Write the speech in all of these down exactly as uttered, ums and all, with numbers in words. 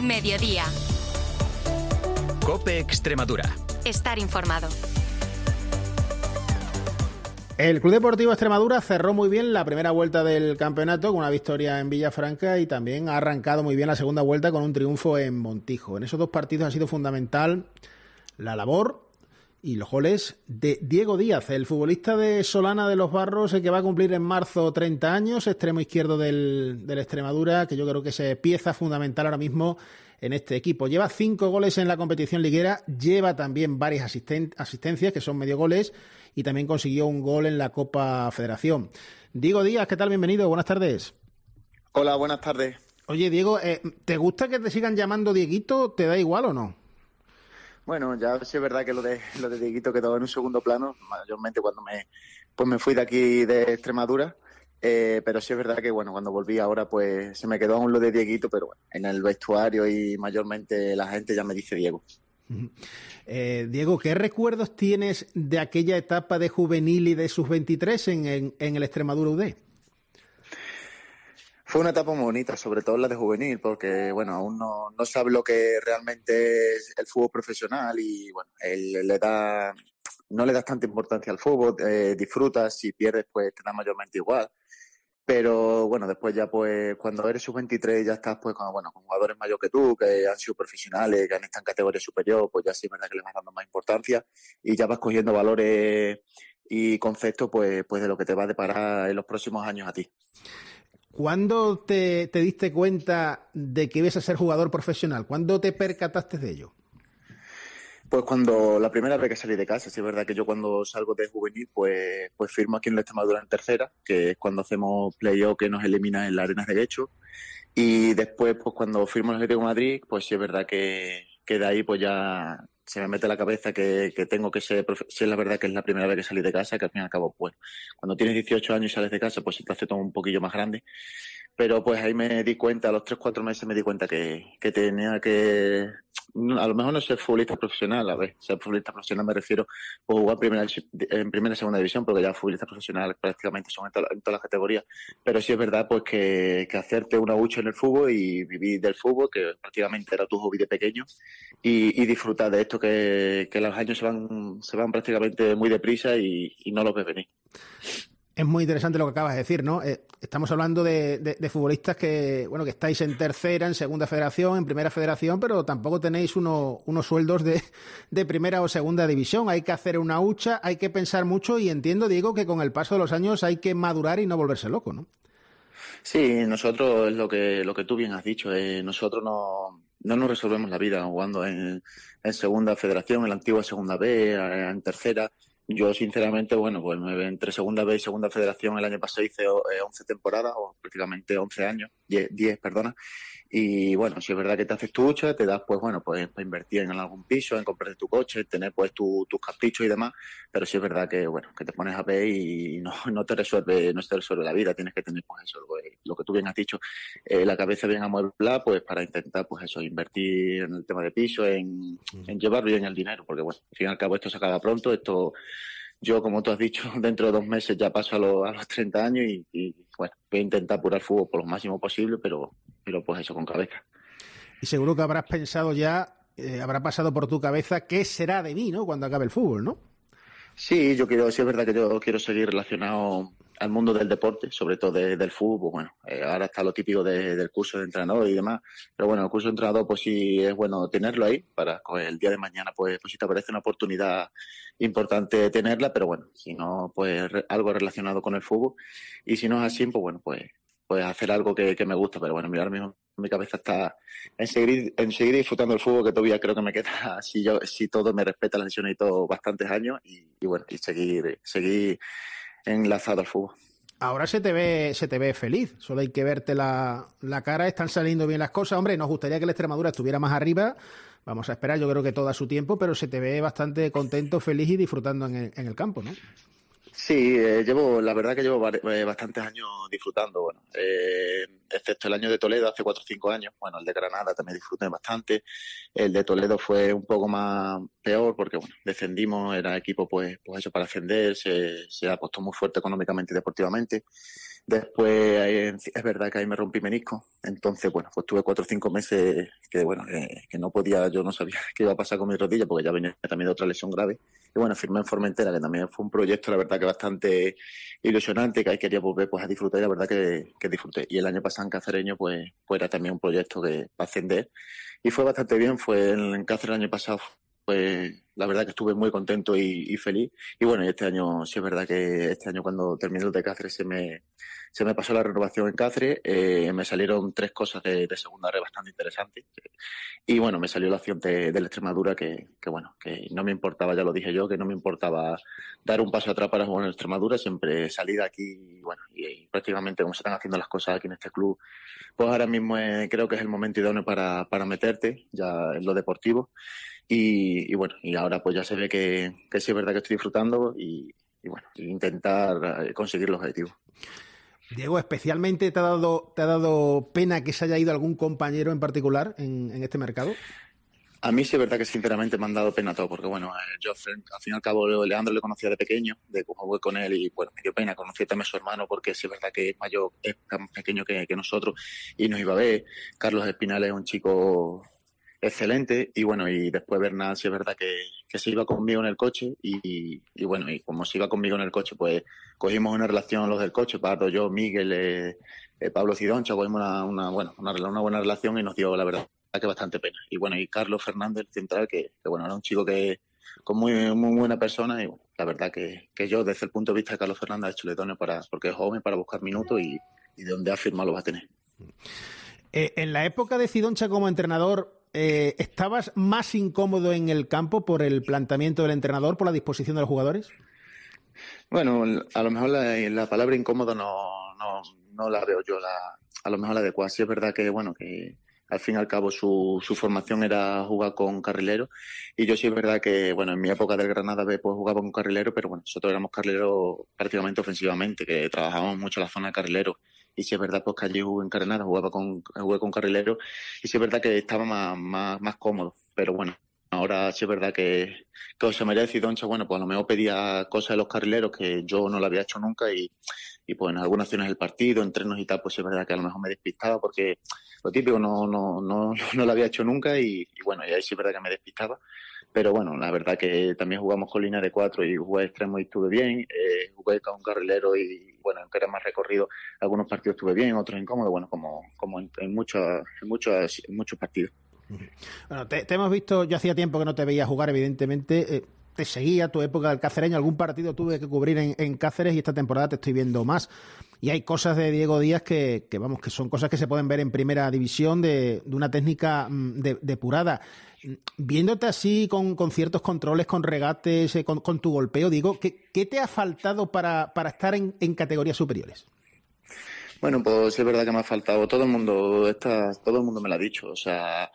Mediodía. COPE Extremadura. Estar informado. El Club Deportivo Extremadura cerró muy bien la primera vuelta del campeonato con una victoria en Villafranca y también ha arrancado muy bien la segunda vuelta con un triunfo en Montijo. En esos dos partidos ha sido fundamental la labor y los goles de Diego Díaz, el futbolista de Solana de los Barros, el que va a cumplir en marzo treinta años, extremo izquierdo del, del Extremadura, que yo creo que es pieza fundamental ahora mismo en este equipo. Lleva cinco goles en la competición liguera, lleva también varias asisten- asistencias, que son medio goles, y también consiguió un gol en la Copa Federación. Diego Díaz, ¿qué tal? Bienvenido, buenas tardes. Hola, buenas tardes. Oye, Diego, eh, ¿te gusta que te sigan llamando Dieguito? ¿Te da igual o no? Bueno, ya sí es verdad que lo de lo de Dieguito quedó en un segundo plano, mayormente cuando me pues me fui de aquí de Extremadura, eh, pero sí es verdad que bueno, cuando volví ahora pues se me quedó aún lo de Dieguito, pero bueno, en el vestuario y mayormente la gente ya me dice Diego. Eh, Diego, ¿qué recuerdos tienes de aquella etapa de juvenil y de sus veintitrés en, en, en el Extremadura U D? Fue una etapa muy bonita, sobre todo la de juvenil, porque bueno, aún no, no sabe lo que realmente es el fútbol profesional y bueno, él le da, no le das tanta importancia al fútbol, eh, disfrutas, si pierdes pues te da mayormente igual. Pero bueno, después ya pues cuando eres sub veintitrés ya estás pues con, bueno, con jugadores mayores que tú, que han sido profesionales, que han estado en categoría superior, pues ya sí es verdad que le vas dando más importancia y ya vas cogiendo valores y conceptos pues, pues de lo que te va a deparar en los próximos años a ti. ¿Cuándo te, te diste cuenta de que ibas a ser jugador profesional? ¿Cuándo te percataste de ello? Pues cuando la primera vez que salí de casa, sí es verdad que yo cuando salgo de juvenil, pues, pues firmo aquí en la Extremadura en tercera, que es cuando hacemos play-off que nos elimina en la Arenas de Guecho. Y después, pues cuando firmo en el Atlético de Madrid, pues sí es verdad que, que de ahí pues ya se me mete en la cabeza que, que tengo que ser, sí es la verdad que es la primera vez que salí de casa, que al fin y al cabo, pues cuando tienes dieciocho años y sales de casa, pues se te hace todo un poquillo más grande. Pero pues ahí me di cuenta, a los tres, cuatro meses me di cuenta que, que tenía que, a lo mejor no ser futbolista profesional, a ver, ser futbolista profesional me refiero pues jugar primera, en primera y segunda división, porque ya futbolistas profesionales prácticamente son en, to- en todas las categorías, pero sí es verdad pues que, que hacerte una hucha en el fútbol y vivir del fútbol, que prácticamente era tu hobby de pequeño, y, y disfrutar de esto que, que los años se van, se van prácticamente muy deprisa y, y no los ves venir. Es muy interesante lo que acabas de decir, ¿no? Eh, estamos hablando de, de, de futbolistas que, bueno, que estáis en tercera, en segunda federación, en primera federación, pero tampoco tenéis uno, unos sueldos de, de primera o segunda división. Hay que hacer una hucha, hay que pensar mucho y entiendo, Diego, que con el paso de los años hay que madurar y no volverse loco, ¿no? Sí, nosotros es lo que lo que tú bien has dicho. Eh, nosotros no, no nos resolvemos la vida jugando en, en segunda federación, en la antigua segunda B, eh, en tercera. Yo, sinceramente, bueno, pues entre segunda B y segunda federación el año pasado hice eh, once temporadas, o prácticamente once años, diez, diez, perdona. Y bueno, si es verdad que te haces tu hucha, te das, pues bueno, pues para invertir en algún piso, en comprarte tu coche, tener pues tu, tus caprichos y demás, pero sí es verdad que, bueno, que te pones a ver y no, no te resuelve, no te resuelve la vida, tienes que tener pues eso, lo, lo que tú bien has dicho, eh, la cabeza bien amueblada, pues para intentar pues eso, invertir en el tema de piso, en, en llevar bien el dinero, porque bueno, al fin y al cabo esto se acaba pronto, esto... Yo, como tú has dicho, dentro de dos meses ya paso a, lo, a los treinta años y, y, bueno, voy a intentar apurar fútbol por lo máximo posible, pero, pero pues eso, con cabeza. Y seguro que habrás pensado ya, eh, habrá pasado por tu cabeza qué será de mí, ¿no? Cuando acabe el fútbol, ¿no? Sí, yo quiero, sí es verdad que yo quiero seguir relacionado al mundo del deporte, sobre todo de, del fútbol. Bueno, eh, ahora está lo típico de, del curso de entrenador y demás, pero bueno, el curso de entrenador pues sí es bueno tenerlo ahí para pues, el día de mañana pues, pues si te aparece una oportunidad importante tenerla, pero bueno, si no pues re, algo relacionado con el fútbol y si no es así pues bueno pues pues hacer algo que, que me gusta, pero bueno, mira, ahora mismo mi cabeza está en seguir, en seguir disfrutando del fútbol, que todavía creo que me queda, si yo, si todo me respeta las lesiones y todo, bastantes años, y, y bueno, y seguir, seguir enlazado al fútbol. Ahora se te ve, se te ve feliz, solo hay que verte la, la cara, están saliendo bien las cosas. Hombre, nos gustaría que la Extremadura estuviera más arriba, vamos a esperar, yo creo que todo a su tiempo, pero se te ve bastante contento, feliz y disfrutando en el, en el campo, ¿no? Sí, eh, llevo, la verdad que llevo eh, bastantes años disfrutando, bueno, eh, excepto el año de Toledo, hace cuatro o cinco años, bueno, el de Granada también disfruté bastante, el de Toledo fue un poco más peor porque, bueno, descendimos, era equipo pues, pues eso para ascender, se, se apostó muy fuerte económicamente y deportivamente, Después es verdad que ahí me rompí menisco, entonces bueno, pues tuve cuatro o cinco meses que bueno, que, que no podía, yo no sabía qué iba a pasar con mi rodilla porque ya venía también de otra lesión grave. Y bueno, firmé en Formentera, que también fue un proyecto, la verdad que bastante ilusionante, que ahí quería volver pues a disfrutar y la verdad que, que disfruté. Y el año pasado en Cacereño pues, pues era también un proyecto que para ascender y fue bastante bien, fue en, en Cáceres el año pasado. Pues la verdad que estuve muy contento y, y feliz. Y bueno, y este año, sí es verdad que este año cuando terminé el de Cáceres se me, se me pasó la renovación en Cáceres, eh, me salieron tres cosas de, de segunda red bastante interesantes. Y bueno, me salió la opción de, de la Extremadura que, que bueno, que no me importaba, ya lo dije yo, que no me importaba dar un paso atrás para jugar en Extremadura, siempre salí de aquí y bueno, y, y prácticamente como se están haciendo las cosas aquí en este club, pues ahora mismo eh, creo que es el momento idóneo para, para meterte ya en lo deportivo. Y, y bueno, y ahora pues ya se ve que, que sí es verdad que estoy disfrutando y, y bueno, intentar conseguir el objetivo. Diego, ¿especialmente te ha dado te ha dado pena que se haya ido algún compañero en particular en, en este mercado? A mí sí es verdad que sinceramente me han dado pena todo, porque bueno, yo al fin y al cabo Leandro le conocía de pequeño, de cómo jugué con él y bueno, me dio pena, conocí también a su hermano porque sí es verdad que es mayor, es más pequeño que, que nosotros y nos iba a ver. Carlos Espinal es un chico excelente y bueno, y después Bernal sí es verdad que, que se iba conmigo en el coche y, y bueno, y como se iba conmigo en el coche pues cogimos una relación los del coche, Pardo, yo, Miguel, eh, eh, Pablo Cidoncha, cogimos una, una, bueno, una, una buena relación y nos dio la verdad que bastante pena. Y bueno, y Carlos Fernández, el central, que, que bueno, era un chico que con muy muy buena persona y bueno, la verdad que, que yo desde el punto de vista de Carlos Fernández he hecho el idóneo para, porque es joven para buscar minutos y, y de donde ha firmado lo va a tener. Eh, en la época de Cidoncha como entrenador, Eh, ¿estabas más incómodo en el campo por el planteamiento del entrenador, por la disposición de los jugadores? Bueno, a lo mejor la, la palabra incómodo no, no, no la veo yo la, a lo mejor la adecuada. Sí es verdad que, bueno, que al fin y al cabo su, su formación era jugar con carrileros y yo sí es verdad que, bueno, en mi época del Granada B pues jugaba con carrilero, pero bueno, nosotros éramos carrileros prácticamente ofensivamente, que trabajábamos mucho en la zona de carrilero. Y si es verdad pues que allí jugué en Granada, jugaba con, jugué con carrilero y si es verdad que estaba más, más, más cómodo, pero bueno, ahora sí es verdad que, que José María de Cidoncha, bueno, pues a lo mejor pedía cosas de los carrileros que yo no lo había hecho nunca y, y pues en algunas acciones del partido, entrenos y tal, pues sí es verdad que a lo mejor me despistaba porque lo típico no, no, no, no lo había hecho nunca y, y bueno, y ahí sí es verdad que me despistaba. Pero bueno, la verdad que también jugamos con línea de cuatro y jugué extremo y estuve bien. Eh, jugué con un carrilero y, bueno, aunque era más recorrido, algunos partidos estuve bien, otros incómodos, bueno, como, como en, en, muchos, en, muchos, en muchos partidos. Bueno, te, te hemos visto, yo hacía tiempo que no te veía jugar, evidentemente. Eh, te seguía tu época del cacereño, algún partido tuve que cubrir en, en Cáceres y esta temporada te estoy viendo más. Y hay cosas de Diego Díaz que, que vamos, que son cosas que se pueden ver en primera división de, de una técnica de, depurada. Viéndote así con, con ciertos controles, con regates, eh, con, con tu golpeo, digo, ¿qué, qué te ha faltado para, para estar en, en categorías superiores? Bueno, pues es verdad que me ha faltado. Todo el mundo, esta, todo el mundo me lo ha dicho. O sea,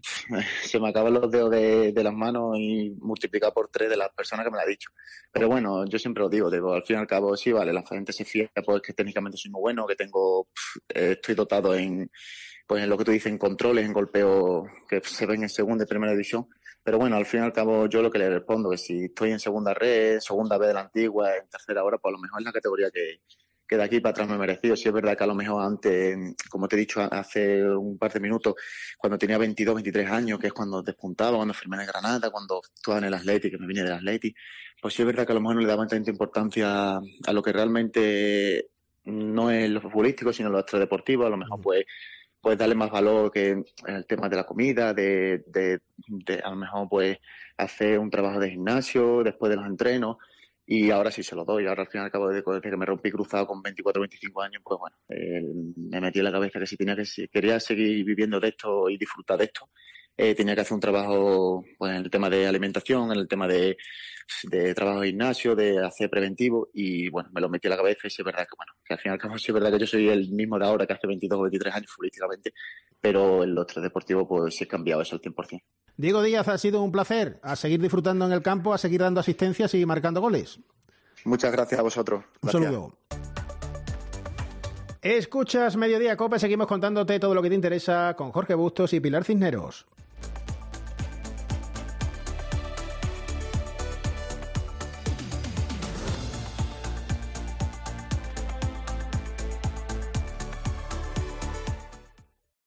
se me acaban los dedos de, de las manos y multiplicar por tres de las personas que me lo han dicho. Pero bueno, yo siempre lo digo, digo, al fin y al cabo sí, vale, la gente se fía, pues que técnicamente soy muy bueno, que tengo, eh, estoy dotado en, pues en lo que tú dices, en controles, en golpeo que se ven en segunda y primera división. Pero bueno, al fin y al cabo yo lo que le respondo es que si estoy en segunda red, segunda B de la antigua, en tercera hora, pues a lo mejor es la categoría que que de aquí para atrás me he merecido. Sí es verdad que a lo mejor antes, como te he dicho hace un par de minutos, cuando tenía veintidós, veintitrés años, que es cuando despuntaba, cuando firmé en el Granada, cuando estaba en el Athletic, que me vine del Athletic, pues sí es verdad que a lo mejor no le daban tanta importancia a lo que realmente no es lo futbolístico, sino lo extradeportivo. A lo mejor pues pues darle más valor que el tema de la comida, de, de, de a lo mejor pues hacer un trabajo de gimnasio después de los entrenos. Y ahora sí se lo doy. Ahora al fin y al cabo, desde que me rompí cruzado con veinticuatro, veinticinco años, pues bueno, eh, me metí en la cabeza que si tenía que, si quería seguir viviendo de esto y disfrutar de esto, eh, tenía que hacer un trabajo pues, en el tema de alimentación, en el tema de, de trabajo de gimnasio, de hacer preventivo y bueno, me lo metí en la cabeza y sí es verdad que bueno, que al fin y al cabo sí es verdad que yo soy el mismo de ahora que hace veintidós o veintitrés años futbolísticamente, pero en los tres deportivos pues sí he cambiado eso al cien por ciento. Diego Díaz, ha sido un placer. A seguir disfrutando en el campo, a seguir dando asistencias y marcando goles. Muchas gracias a vosotros. Gracias. Un saludo. Escuchas Mediodía Cope, seguimos contándote todo lo que te interesa con Jorge Bustos y Pilar Cisneros.